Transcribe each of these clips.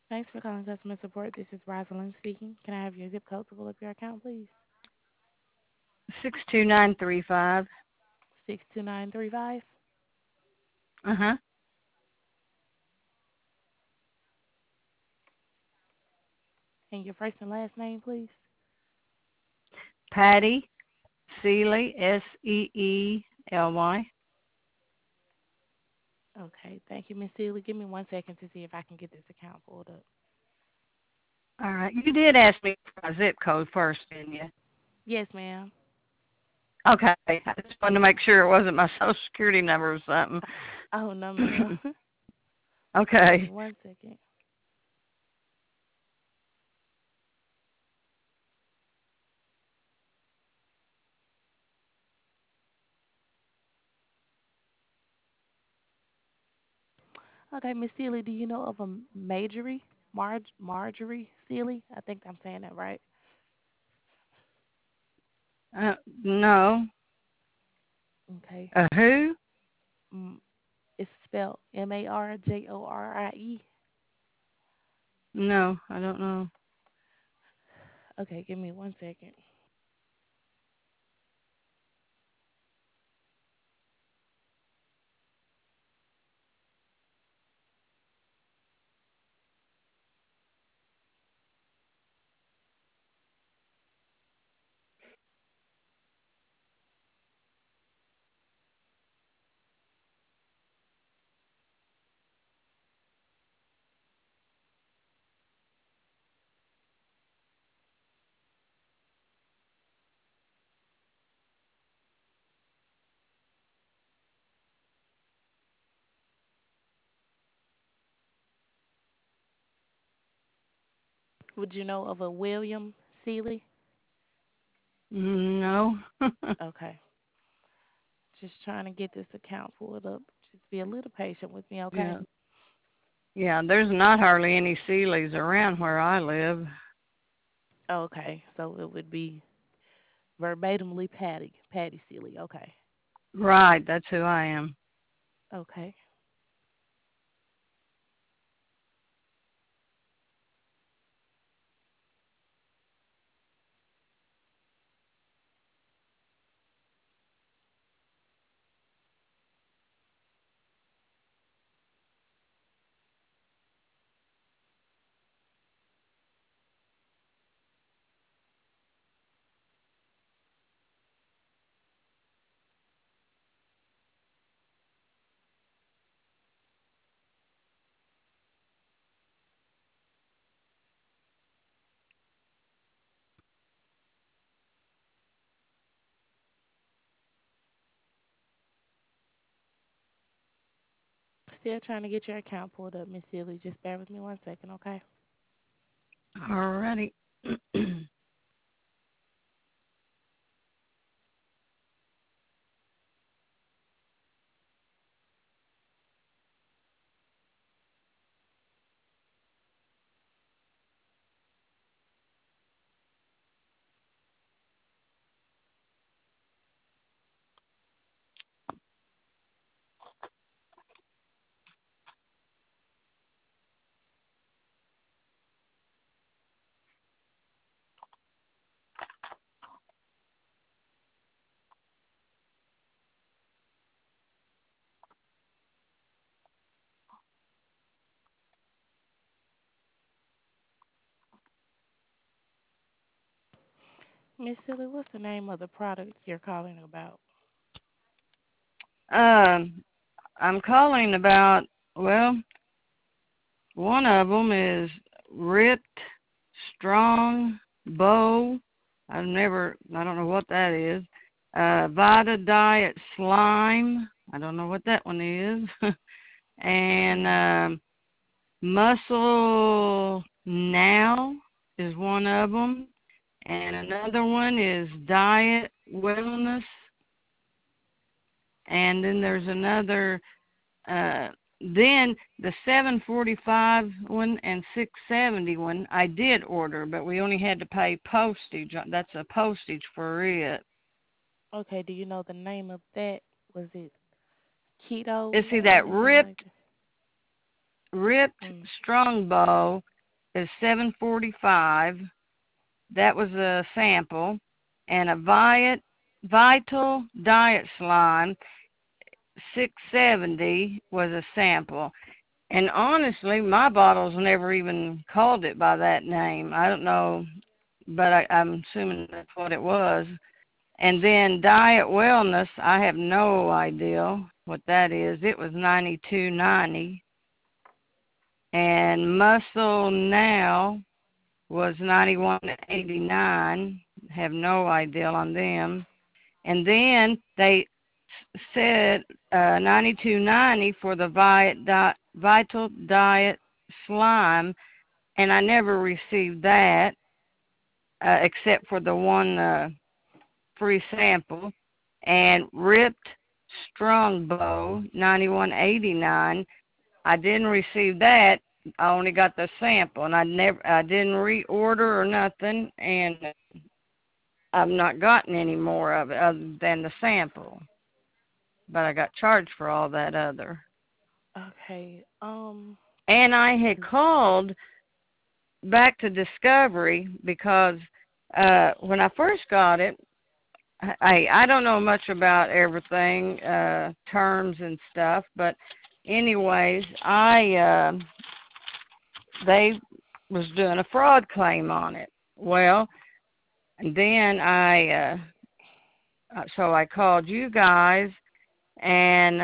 Thanks for calling customer support. This is Rosalind speaking. Can I have your zip code to pull up your account, please? 62935. 62935. Uh-huh. And your first and last name, please. Patty Seely, Seely. Okay, thank you, Miss Seeley. Give me 1 second to see if I can get this account pulled up. All right. You did ask me for my zip code first, didn't you? Yes, ma'am. Okay. I just wanted to make sure it wasn't my social security number or something. Oh, no, ma'am. Give me Okay. 1 second. Okay, Miss Seeley, do you know of a Marjorie Seeley? I think I'm saying that right. No. Okay. Who? Mm, it's spelled Marjorie. No, I don't know. Okay, give me 1 second. Would you know of a William Seeley? No. Okay. Just trying to get this account pulled up. Just be a little patient with me, okay? Yeah. Yeah, there's not hardly any Seeleys around where I live. Okay, so it would be verbatimly Patty Seeley. Okay. Right, that's who I am. Okay. Still trying to get your account pulled up, Miss Seeley. Just bear with me 1 second, okay? Alrighty. Miss Seeley, what's the name of the product you're calling about? um, I'm calling about, well, one of them is ripped, strong, bow. I don't know what that is. Vita Diet Slime. I don't know what that one is. And Muscle Now is one of them. And another one is Diet Wellness. And then there's another uh, then the 745 one and 670 one I did order, but we only had to pay postage. That's a postage for it. Okay, do you know the name of that? Was it keto You see or that anything like ripped that? Mm. strongbow. is 745. That was a sample, and a Vital Diet Slime 670 was a sample. And honestly, my bottles never even called it by that name. I don't know, but I'm assuming that's what it was. And then Diet Wellness, I have no idea what that is. It was 92.90. And Muscle Now was 91.89. Have no idea on them. And then they said 92.90 for the Vital Diet Slime, and I never received that except for the one free sample. And Ripped Strongbow 91.89. I didn't receive that. I only got the sample, and I didn't reorder or nothing, and I've not gotten any more of it other than the sample. But I got charged for all that other. Okay. And I had called back to Discovery because when I first got it, I don't know much about everything, terms and stuff, but anyways, they was doing a fraud claim on it. Well, and then so I called you guys, and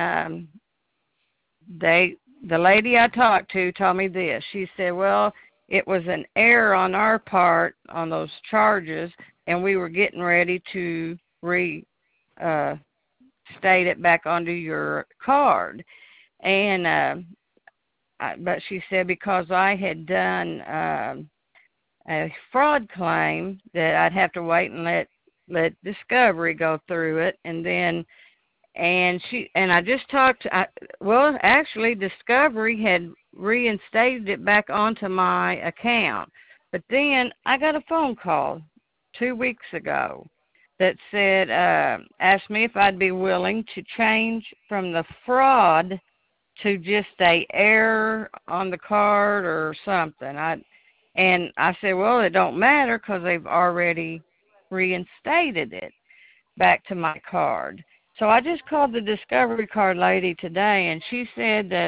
the lady I talked to told me this. She said, "Well, it was an error on our part on those charges, and we were getting ready to uh, state it back onto your card." And but she said because I had done a fraud claim that I'd have to wait and let Discovery go through it, and then I just talked to, well, actually Discovery had reinstated it back onto my account. But then I got a phone call 2 weeks ago that said asked me if I'd be willing to change from the fraud to just a error on the card or something. I said, well, it don't matter because they've already reinstated it back to my card. So I just called the Discovery card lady today, and she said that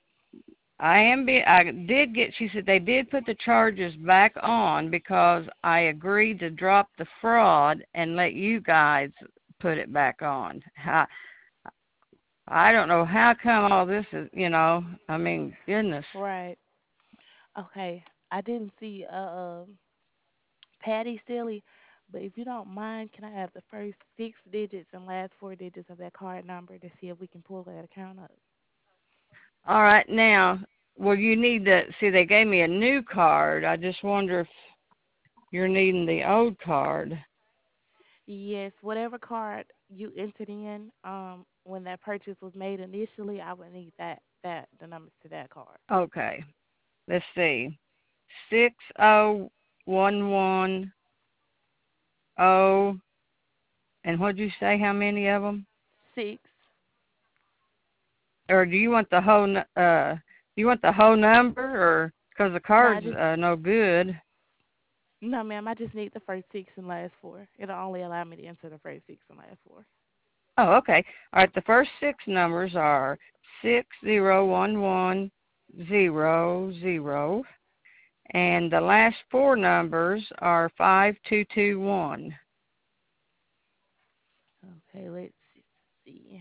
I did get. She said they did put the charges back on because I agreed to drop the fraud and let you guys put it back on. I don't know how come all this is. I mean, goodness. Right. Okay. I didn't see Patty Silly, but if you don't mind, can I have the first 6 digits and last 4 digits of that card number to see if we can pull that account up? All right, now, well, you need to see. They gave me a new card. I just wonder if you're needing the old card. Yes, whatever card you entered in, when that purchase was made initially, I would need that the numbers to that card. Okay, let's see. 6011. And what'd you say? How many of them? Six. Or do you want the whole number, or because the No, I card's just no good? no, ma'am. I just need the first six and last four. It'll only allow me to enter the first six and last four. Oh, okay. All right. The first six numbers are 601100, and the last four numbers are 5221. Okay, let's see.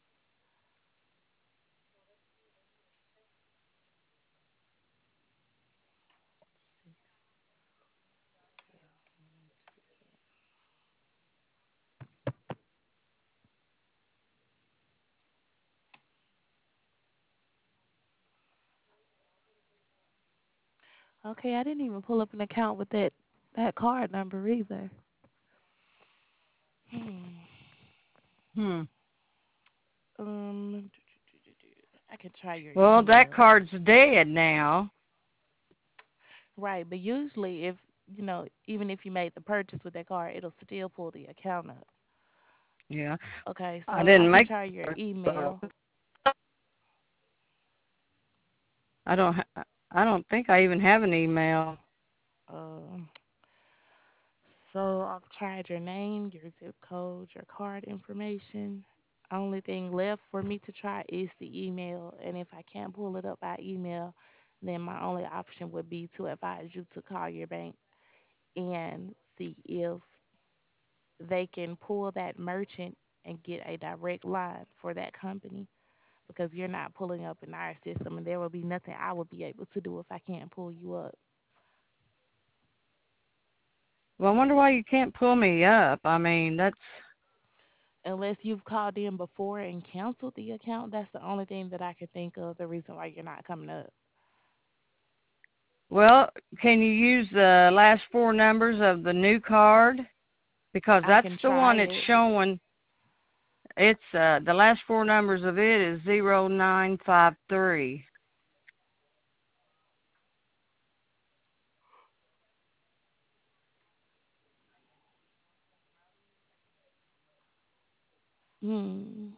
Okay, I didn't even pull up an account with that card number either. Hmm. Hmm. Um, I can try your Well, that email. card's dead now. Right, but usually if even if you made the purchase with that card, it'll still pull the account up. Yeah. Okay, I so I didn't can make. try your email. I don't. I don't think I even have an email. Uh, so I've tried your name, your zip code, your card information. Only thing left for me to try is the email, and if I can't pull it up by email, then my only option would be to advise you to call your bank and see if they can pull that merchant and get a direct line for that company because you're not pulling up in our system and there will be nothing I would be able to do if I can't pull you up Well, I wonder why you can't pull me up. I mean, that's unless you've called in before and canceled the account. That's the only thing that I can think of the reason why you're not coming up. well, can you use the last four numbers of the new card? Because I that's can the try one it's it. showing. It's the last four numbers of it is 0953. Hmm.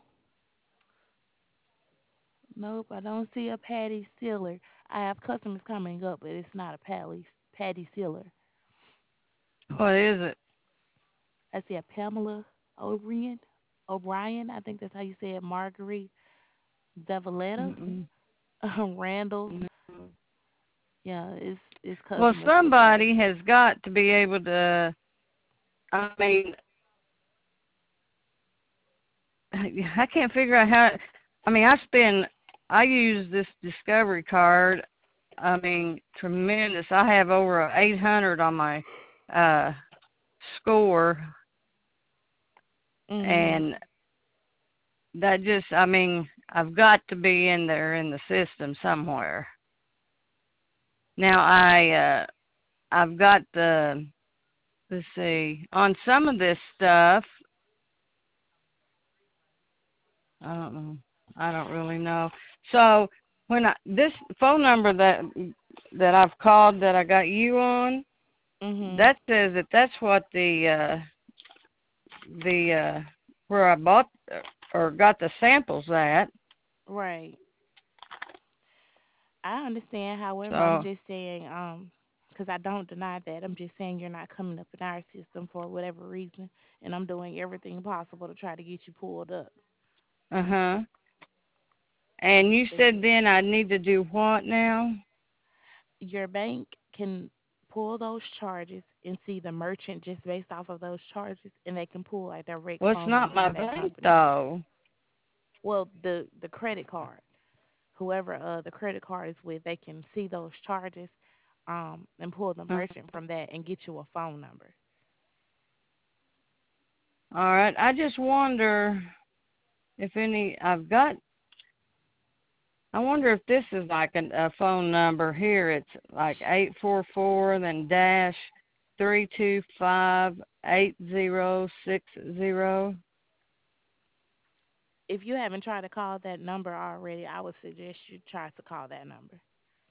Nope, I don't see a Patty Sealer. I have customers coming up, but it's not a Patty Sealer. What is it? I see a Pamela O'Brien. O'Brien, I think that's how you say it. Marguerite Devaletta. Mm-mm. Randall. No. Yeah, it's Well, customers with us. somebody has got to be able to. I mean, I can't figure out how. I mean, I use this Discovery card. I mean, tremendous. I have over 800 on my uh score, Mhm. and that just, I mean, I've got to be in there in the system somewhere. Now I've got the, let's see, on some of this stuff, I don't know. I don't really know. So when this phone number that I've called that I got you on, Mhm. that says that that's what the where I bought or got the samples at. Right. I understand. However, I'm So, just saying, because I don't deny that. I'm just saying you're not coming up in our system for whatever reason, and I'm doing everything possible to try to get you pulled up. uh-huh. And you If said then I need to do what now? your bank can pull those charges and see the merchant just based off of those charges, and they can pull a direct Well, it's phone not number my for that bank company. though. Well, the credit card, whoever the credit card is with, they can see those charges, and pull the Uh, merchant from that and get you a phone number. all right. I just wonder if any I've got. I wonder if this is like a phone number here. It's like 844 then dash 325 8060. If you haven't tried to call that number already, I would suggest you try to call that number.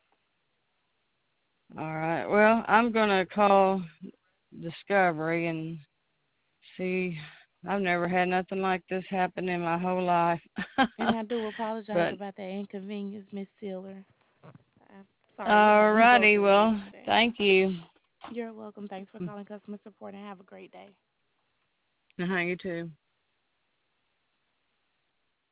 All right. Well, I'm gonna call Discovery and see. I've never had nothing like this happen in my whole life. And I do apologize But about that inconvenience, Miss Sealer. I'm sorry you had to go alrighty, through well, yesterday. thank you. You're welcome. Thanks for calling customer support and have a great day. You too.